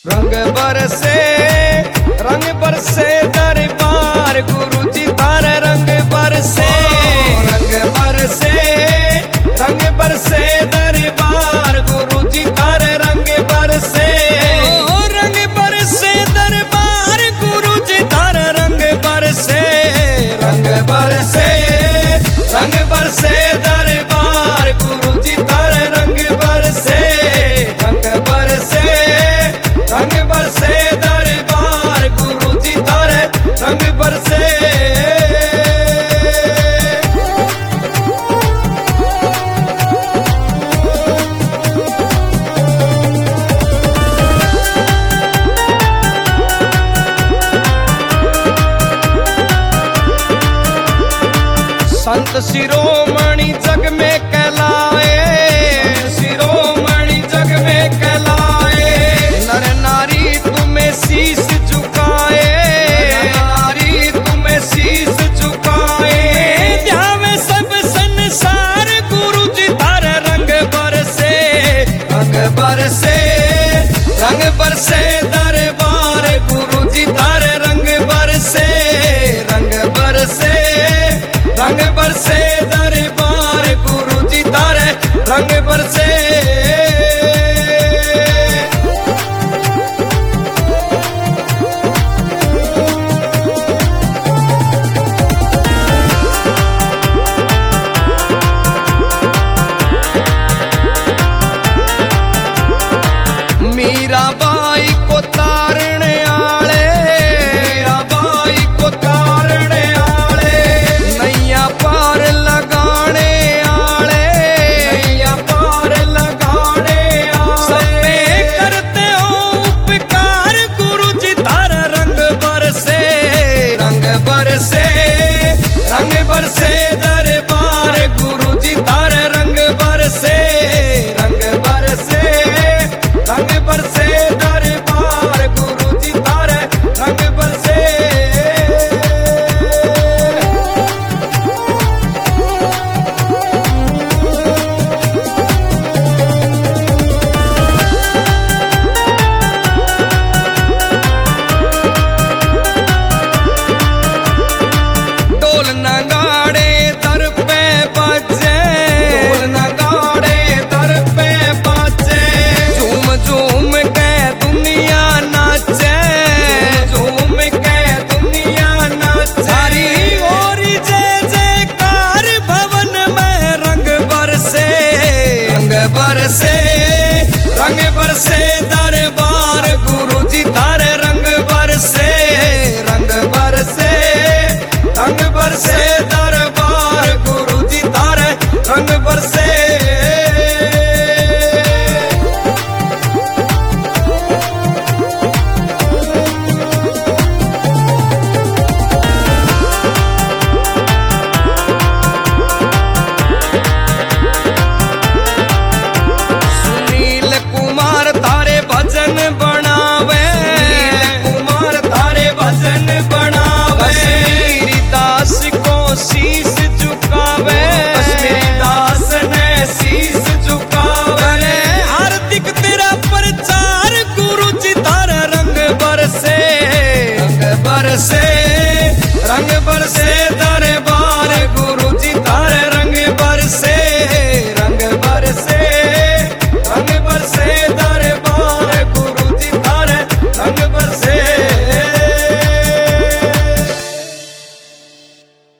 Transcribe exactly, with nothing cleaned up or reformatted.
रंग बरसे रंग बरसे दरबार गुरु जी तारे रंग बरसे रंग बरसे रंग बरसे दरबार गुरु जी तारे रंग बरसे रंग बरसे दरबार गुरु जी तारे रंग बरसे रंग बरसे रंग बरसे दरबार गुरु जी तारे रंग बरसे रंग बरसे रंग बरसे दरबार गुरु जी तारे रंग बरसे। संत शिरोमणि जग में कहलाए शिरोमणि जग में कहलाए नर नारी तुम्हें शीश झुकाए नारी तुम्हें शीश झुकाए ध्यावे सब संसार गुरु जी तारे रंग बरसे रंग बरसे रंग बरसे दरबार गुरु जी तारे रंग बरसे रंग बरसे रंग बरसे दरबार गुरु जी तारे रंग बरसे। मीरा